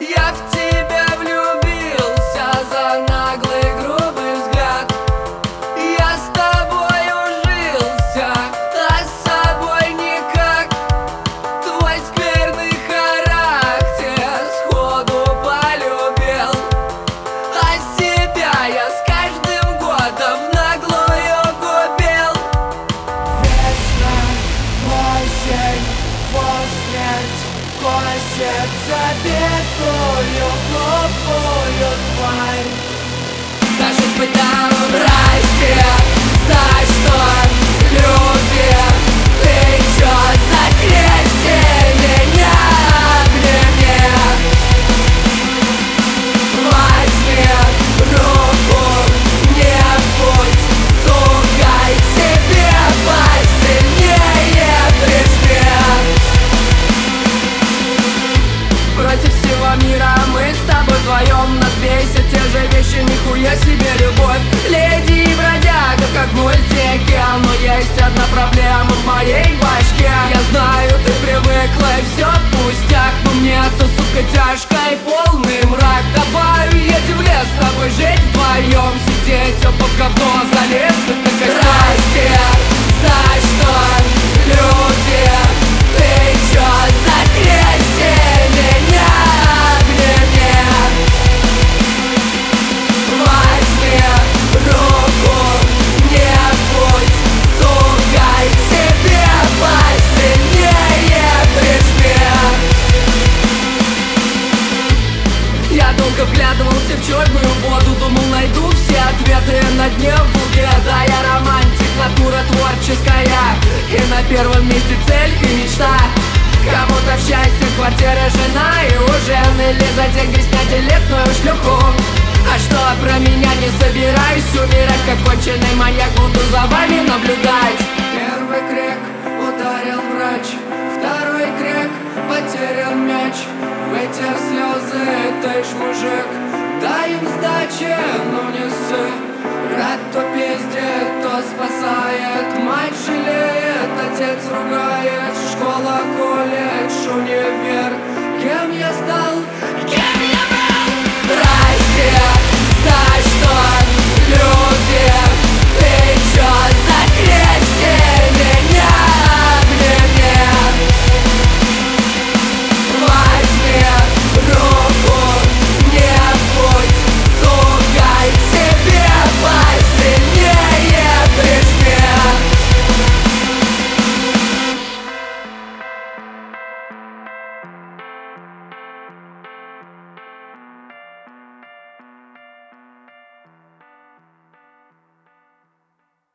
Я в тебя влюбился за наглый грубый взгляд. Я с тобой ужился, а с собой никак. Твой скверный характер сходу полюбил, а себя я с каждым годом наглую губил. Весна, осень, смерть косит забитую глупую тварь. Скажет быть нам здрасте, за что любим? Ты чё закрести меня обними? Возьми руку, не будь сукой, тебе посильнее прижми. Против всего мира мы с тобой вдвоем. Нас бесит те же вещи, нихуя себе любовь. Леди и бродяга, как в мультике. Но есть одна проблема в моей башке. Я знаю, ты привыкла и все пустяк, но мне-то, сука, тяжко и полный мрак. Давай уедем в лес с тобой жить вдвоем, сидеть оба в говно, залезть на костер. Здрасте, за что любим? Ты чё закрести меня обними? Возьми руку, не будь сукой, тебе посильнее прижми. Я долго вглядывался в черную воду, думал, найду все ответы на дне в угле. Да, я романтик, натура творческая, и на первом месте цель и мечта. Кому-то в счастье в квартире жена и ужин, или за деньги снять элитную шлюху. А что про меня не собираюсь умирать, как конченый маньяк буду за вами наблюдать. Первый крик ударил врач, второй крик потерян мяч. Вытер слезы, ты ж мужик, дай им сдачи, ну не ссы. Брат то пиздит, то спасает, мать жалеет, отец ругает, школа колет.